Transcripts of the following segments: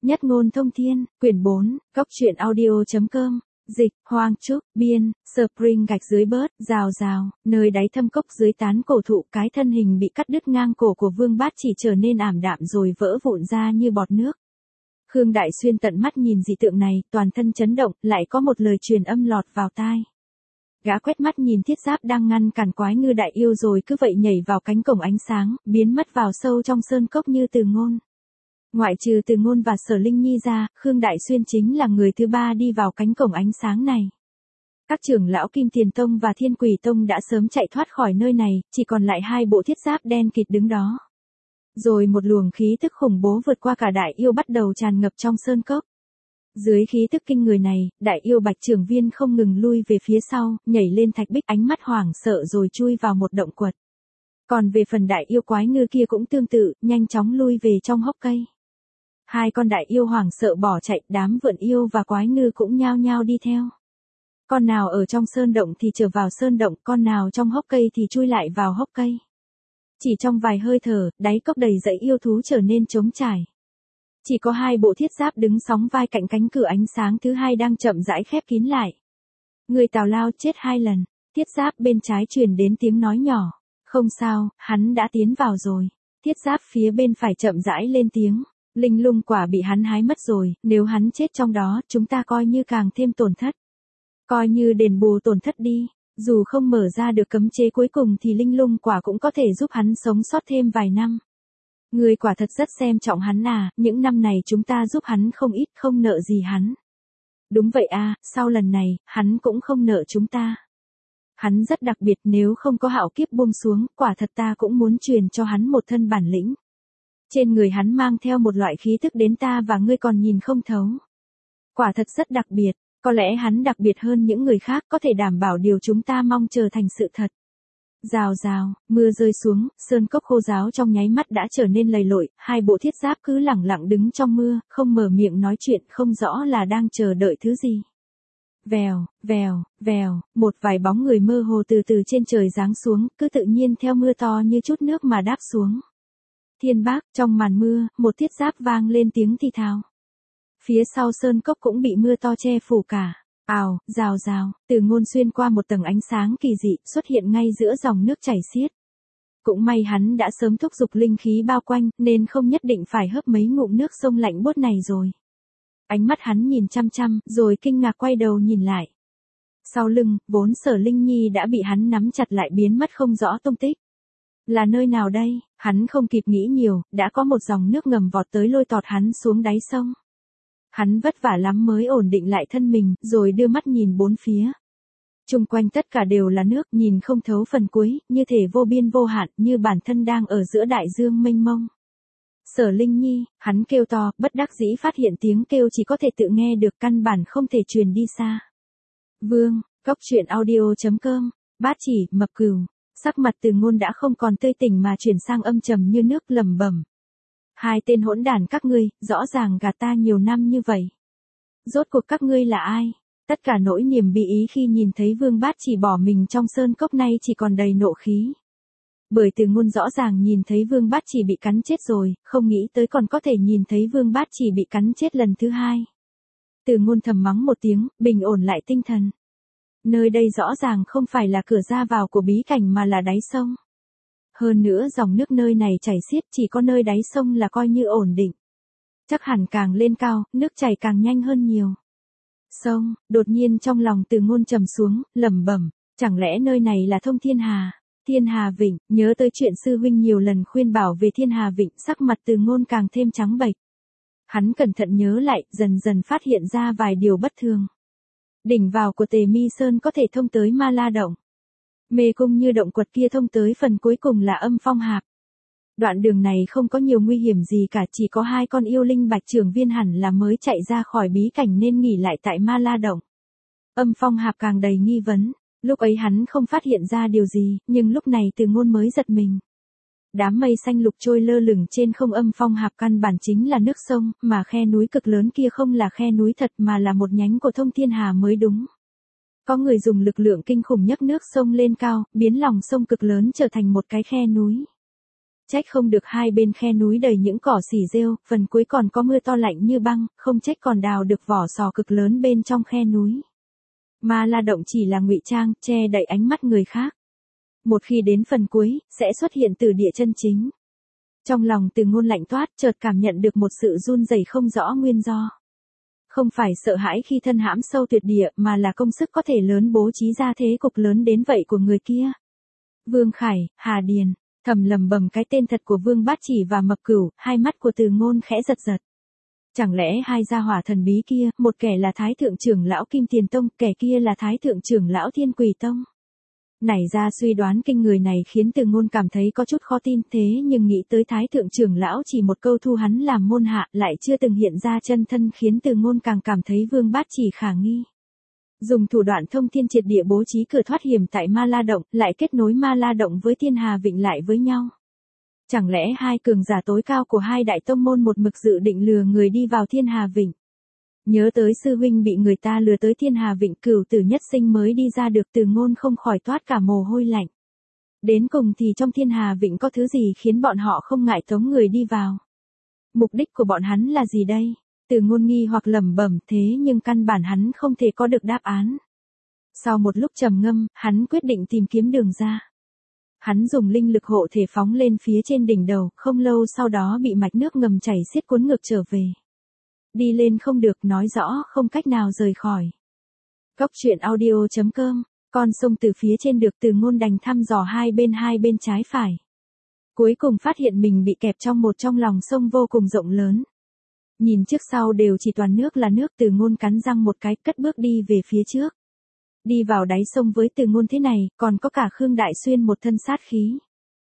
Nhất ngôn thông thiên, quyển 4, góc truyện audio.com, dịch, Hoang Trúc, biên, Spring gạch dưới bớt, rào rào, nơi đáy thâm cốc dưới tán cổ thụ cái thân hình bị cắt đứt ngang cổ của Vương Bát Chỉ trở nên ảm đạm rồi vỡ vụn ra như bọt nước. Khương Đại Xuyên tận mắt nhìn dị tượng này, toàn thân chấn động, lại có một lời truyền âm lọt vào tai. Gã quét mắt nhìn thiết giáp đang ngăn cản Quái Ngư đại yêu rồi cứ vậy nhảy vào cánh cổng ánh sáng, biến mất vào sâu trong sơn cốc như Từ Ngôn. Ngoại trừ Từ Ngôn và Sở Linh Nhi ra, Khương Đại Xuyên chính là người thứ ba đi vào cánh cổng ánh sáng này. Các trưởng lão Kim Tiền Tông và Thiên Quỷ Tông đã sớm chạy thoát khỏi nơi này, chỉ còn lại hai bộ thiết giáp đen kịt đứng đó. Rồi một luồng khí tức khủng bố vượt qua cả đại yêu bắt đầu tràn ngập trong sơn cốc. Dưới khí tức kinh người này, đại yêu Bạch Trưởng Viên không ngừng lui về phía sau, nhảy lên thạch bích ánh mắt hoảng sợ rồi chui vào một động quật. Còn về phần đại yêu Quái Ngư kia cũng tương tự, nhanh chóng lui về trong hốc cây. Hai con đại yêu hoảng sợ bỏ chạy, đám vượn yêu và Quái Ngư cũng nhao nhao đi theo. Con nào ở trong sơn động thì trở vào sơn động, con nào trong hốc cây thì chui lại vào hốc cây. Chỉ trong vài hơi thở, đáy cốc đầy dãy yêu thú trở nên trống trải. Chỉ có hai bộ thiết giáp đứng sóng vai cạnh cánh cửa ánh sáng thứ hai đang chậm rãi khép kín lại. Người Tào Lao chết 2 lần, thiết giáp bên trái truyền đến tiếng nói nhỏ. Không sao, hắn đã tiến vào rồi. Thiết giáp phía bên phải chậm rãi lên tiếng. Linh lung quả bị hắn hái mất rồi, nếu hắn chết trong đó, chúng ta coi như càng thêm tổn thất. Coi như đền bù tổn thất đi, dù không mở ra được cấm chế cuối cùng thì linh lung quả cũng có thể giúp hắn sống sót thêm vài năm. Người quả thật rất xem trọng hắn à, những năm này chúng ta giúp hắn không ít, không nợ gì hắn. Đúng vậy à, sau lần này, hắn cũng không nợ chúng ta. Hắn rất đặc biệt, nếu không có hạo kiếp buông xuống, quả thật ta cũng muốn truyền cho hắn một thân bản lĩnh. Trên người hắn mang theo một loại khí thức đến ta và ngươi còn nhìn không thấu. Quả thật rất đặc biệt, có lẽ hắn đặc biệt hơn những người khác, có thể đảm bảo điều chúng ta mong chờ thành sự thật. Rào rào, mưa rơi xuống, sơn cốc khô ráo trong nháy mắt đã trở nên lầy lội, hai bộ thiết giáp cứ lẳng lặng đứng trong mưa, không mở miệng nói chuyện, không rõ là đang chờ đợi thứ gì. Vèo, vèo, vèo, một vài bóng người mơ hồ từ từ trên trời giáng xuống, cứ tự nhiên theo mưa to như chút nước mà đáp xuống. Thiên Bác, trong màn mưa, một thiết giáp vang lên tiếng thì thào. Phía sau sơn cốc cũng bị mưa to che phủ cả. Ào, rào rào, Từ Ngôn xuyên qua một tầng ánh sáng kỳ dị, xuất hiện ngay giữa dòng nước chảy xiết. Cũng may hắn đã sớm thúc giục linh khí bao quanh, nên không nhất định phải hớp mấy ngụm nước sông lạnh buốt này rồi. Ánh mắt hắn nhìn chăm chăm, rồi kinh ngạc quay đầu nhìn lại. Sau lưng, vốn Sở Linh Nhi đã bị hắn nắm chặt lại biến mất không rõ tung tích. Là nơi nào đây? Hắn không kịp nghĩ nhiều, đã có một dòng nước ngầm vọt tới lôi tọt hắn xuống đáy sông. Hắn vất vả lắm mới ổn định lại thân mình, rồi đưa mắt nhìn bốn phía. Chung quanh tất cả đều là nước, nhìn không thấu phần cuối, như thể vô biên vô hạn, như bản thân đang ở giữa đại dương mênh mông. Sở Linh Nhi, hắn kêu to, bất đắc dĩ phát hiện tiếng kêu chỉ có thể tự nghe được, căn bản không thể truyền đi xa. Vương, góc truyện audio.com, Bát Chỉ, Mập Cừu, sắc mặt Từ Ngôn đã không còn tươi tỉnh mà chuyển sang âm trầm như nước, lẩm bẩm. Hai tên hỗn đản các ngươi, rõ ràng gạt ta nhiều năm như vậy. Rốt cuộc các ngươi là ai? Tất cả nỗi niềm bi ý khi nhìn thấy Vương Bát Chỉ bỏ mình trong sơn cốc nay chỉ còn đầy nộ khí. Bởi Từ Ngôn rõ ràng nhìn thấy Vương Bát Chỉ bị cắn chết rồi, không nghĩ tới còn có thể nhìn thấy Vương Bát Chỉ bị cắn chết lần thứ hai. Từ Ngôn thầm mắng một tiếng, bình ổn lại tinh thần. Nơi đây rõ ràng không phải là cửa ra vào của bí cảnh mà là đáy sông. Hơn nữa dòng nước nơi này chảy xiết, chỉ có nơi đáy sông là coi như ổn định. Chắc hẳn càng lên cao, nước chảy càng nhanh hơn nhiều. Sông, đột nhiên trong lòng Từ Ngôn trầm xuống, lẩm bẩm, chẳng lẽ nơi này là Thông Thiên Hà? Thiên Hà Vịnh, nhớ tới chuyện sư huynh nhiều lần khuyên bảo về Thiên Hà Vịnh, sắc mặt Từ Ngôn càng thêm trắng bệch. Hắn cẩn thận nhớ lại, dần dần phát hiện ra vài điều bất thường. Đỉnh vào của Tề Mi Sơn có thể thông tới Ma La Động. Mê cung như động quật kia thông tới phần cuối cùng là Âm Phong Hạp. Đoạn đường này không có nhiều nguy hiểm gì cả, chỉ có hai con yêu linh Bạch Trưởng Viên hẳn là mới chạy ra khỏi bí cảnh nên nghỉ lại tại Ma La Động. Âm Phong Hạp càng đầy nghi vấn, lúc ấy hắn không phát hiện ra điều gì, nhưng lúc này Từ Ngôn mới giật mình. Đám mây xanh lục trôi lơ lửng trên không Âm Phong Hạp căn bản chính là nước sông, mà khe núi cực lớn kia không là khe núi thật mà là một nhánh của Thông Thiên Hà mới đúng. Có người dùng lực lượng kinh khủng nhấc nước sông lên cao, biến lòng sông cực lớn trở thành một cái khe núi. Trách không được hai bên khe núi đầy những cỏ xỉ rêu, phần cuối còn có mưa to lạnh như băng, không trách còn đào được vỏ sò cực lớn bên trong khe núi. Ma La Động chỉ là ngụy trang, che đậy ánh mắt người khác. Một khi đến phần cuối, sẽ xuất hiện từ địa chân chính. Trong lòng Từ Ngôn lạnh toát, chợt cảm nhận được một sự run rẩy không rõ nguyên do. Không phải sợ hãi khi thân hãm sâu tuyệt địa, mà là công sức có thể lớn bố trí ra thế cục lớn đến vậy của người kia. Vương Khải, Hà Điền, thầm lầm bầm cái tên thật của Vương Bát Chỉ và Mập Cửu, hai mắt của Từ Ngôn khẽ giật giật. Chẳng lẽ hai gia hỏa thần bí kia, một kẻ là Thái Thượng trưởng lão Kim Tiền Tông, kẻ kia là Thái Thượng trưởng lão Thiên Quỷ Tông. Nảy ra suy đoán kinh người này khiến Từ Ngôn cảm thấy có chút khó tin, thế nhưng nghĩ tới Thái Thượng trưởng lão chỉ một câu thu hắn làm môn hạ lại chưa từng hiện ra chân thân khiến Từ Ngôn càng cảm thấy Vương Bát Chỉ khả nghi. Dùng thủ đoạn thông thiên triệt địa bố trí cửa thoát hiểm tại Ma La Động, lại kết nối Ma La Động với Thiên Hà Vịnh lại với nhau. Chẳng lẽ hai cường giả tối cao của hai đại tông môn một mực dự định lừa người đi vào Thiên Hà Vịnh? Nhớ tới sư huynh bị người ta lừa tới Thiên Hà Vịnh Cửu Tử Nhất Sinh mới đi ra được, Từ Ngôn không khỏi toát cả mồ hôi lạnh. Đến cùng thì trong Thiên Hà Vịnh có thứ gì khiến bọn họ không ngại tống người đi vào? Mục đích của bọn hắn là gì đây? Từ Ngôn nghi hoặc lẩm bẩm, thế nhưng căn bản hắn không thể có được đáp án. Sau một lúc trầm ngâm, hắn quyết định tìm kiếm đường ra. Hắn dùng linh lực hộ thể phóng lên phía trên đỉnh đầu, không lâu sau đó bị mạch nước ngầm chảy xiết cuốn ngược trở về. Đi lên không được, nói rõ không cách nào rời khỏi. Cốc truyện audio.com, con sông từ phía trên được Từ Ngôn đành thăm dò hai bên trái phải. Cuối cùng phát hiện mình bị kẹp trong lòng sông vô cùng rộng lớn. Nhìn trước sau đều chỉ toàn nước là nước, Từ Ngôn cắn răng một cái, cất bước đi về phía trước. Đi vào đáy sông với Từ Ngôn thế này, còn có cả Khương Đại Xuyên một thân sát khí.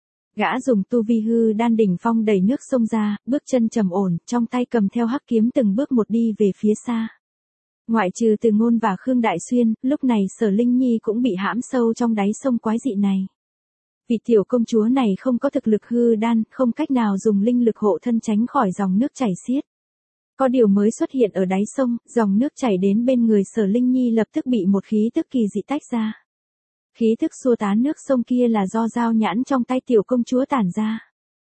Gã dùng tu vi hư đan đỉnh phong đẩy nước sông ra, bước chân trầm ổn, trong tay cầm theo hắc kiếm từng bước một đi về phía xa. Ngoại trừ Từ Ngôn và Khương Đại Xuyên, lúc này Sở Linh Nhi cũng bị hãm sâu trong đáy sông quái dị này. Vì tiểu công chúa này không có thực lực hư đan, không cách nào dùng linh lực hộ thân tránh khỏi dòng nước chảy xiết. Có điều mới xuất hiện ở đáy sông, dòng nước chảy đến bên người Sở Linh Nhi lập tức bị một khí tức kỳ dị tách ra. Khí thức xua tán nước sông kia là do dao nhãn trong tay tiểu công chúa tản ra.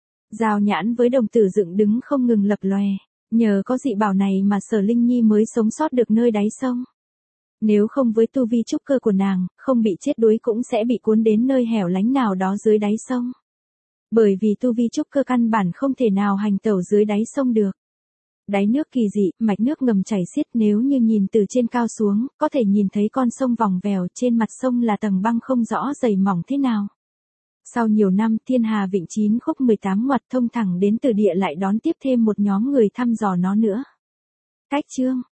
Dao nhãn với đồng tử dựng đứng không ngừng lập lòe, nhờ có dị bảo này mà Sở Linh Nhi mới sống sót được nơi đáy sông. Nếu không với tu vi trúc cơ của nàng, không bị chết đuối cũng sẽ bị cuốn đến nơi hẻo lánh nào đó dưới đáy sông. Bởi vì tu vi trúc cơ căn bản không thể nào hành tẩu dưới đáy sông được. Đáy nước kỳ dị, mạch nước ngầm chảy xiết, nếu như nhìn từ trên cao xuống, có thể nhìn thấy con sông vòng vèo, trên mặt sông là tầng băng không rõ dày mỏng thế nào. Sau nhiều năm, Thiên Hà Vịnh 9 khúc 18 ngoặt thông thẳng đến từ địa lại đón tiếp thêm một nhóm người thăm dò nó nữa. Cách chương